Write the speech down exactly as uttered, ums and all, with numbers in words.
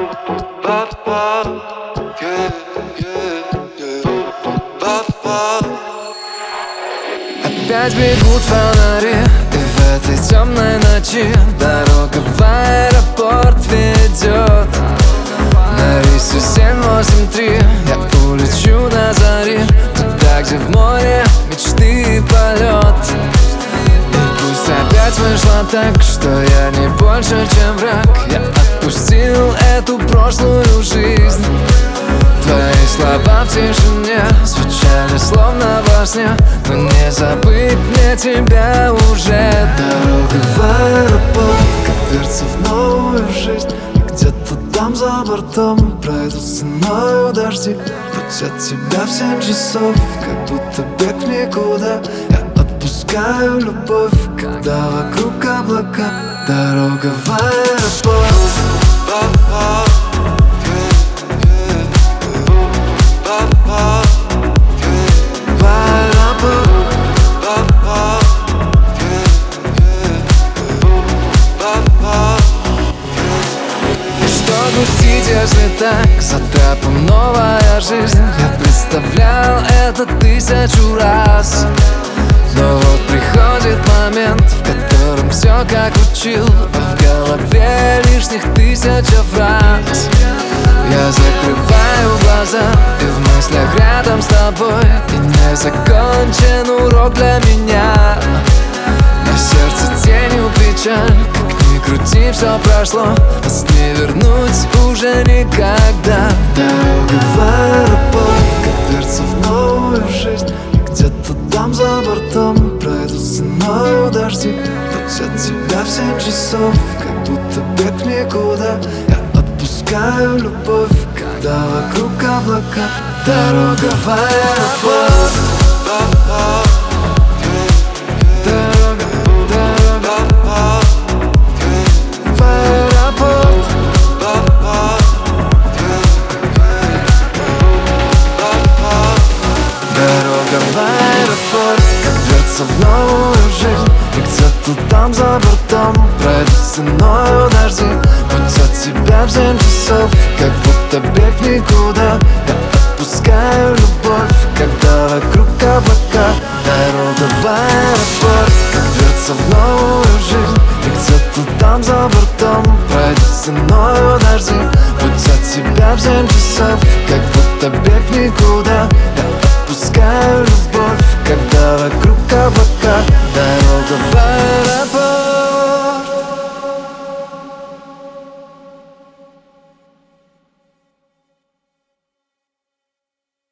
Опять бегут фонари, и в этой темной ночи дорога в аэропорт ведет на рейсе семь восемь три. Я улечу на заре, туда, где в море мечты и полет. И пусть опять вышло так, что я не больше, чем враг. Я отпустил эту прошлую жизнь. Твои слова в тишине звучали словно во сне, но не забыть мне тебя уже. Дорога в аэропорт, как дверца в новую жизнь. И где-то там за бортом пройдут ценою дожди. Путь от тебя в семь часов, как будто бег в никуда. Я отпускаю любовь, когда вокруг облака. Дорога в аэропорт. Грустить, если так, за трапом новая жизнь. Я представлял это тысячу раз, но вот приходит момент, в котором все как учил, а в голове лишних тысяча фраз. Я закрываю глаза, и в мыслях рядом с тобой, и не закончен урок для меня. На сердце тенью печаль, как ни крути, все прошло, нас не вернуть уже никогда. Дорога в аэропорт, как дверца в новую жизнь. И где-то там за бортом пройдут ценою дожди. Путь от тебя в семь часов, как будто бег в никуда. Я отпускаю любовь, когда вокруг облака. Дорога в аэропорт. В новую жизнь, и где-то там за бортом пройдут ценою дожди. Путь от тебя в семь часов, как будто бег в никуда. Я отпускаю любовь, когда вокруг облака. Дорога в аэропорт, как дверца в новую жизнь, и где-то там за бортом пройдут ценою дожди. Путь от тебя в семь часов, как будто бег в никуда. Я отпускаю любовь, когда вокруг облака. Дорога в аэропорт.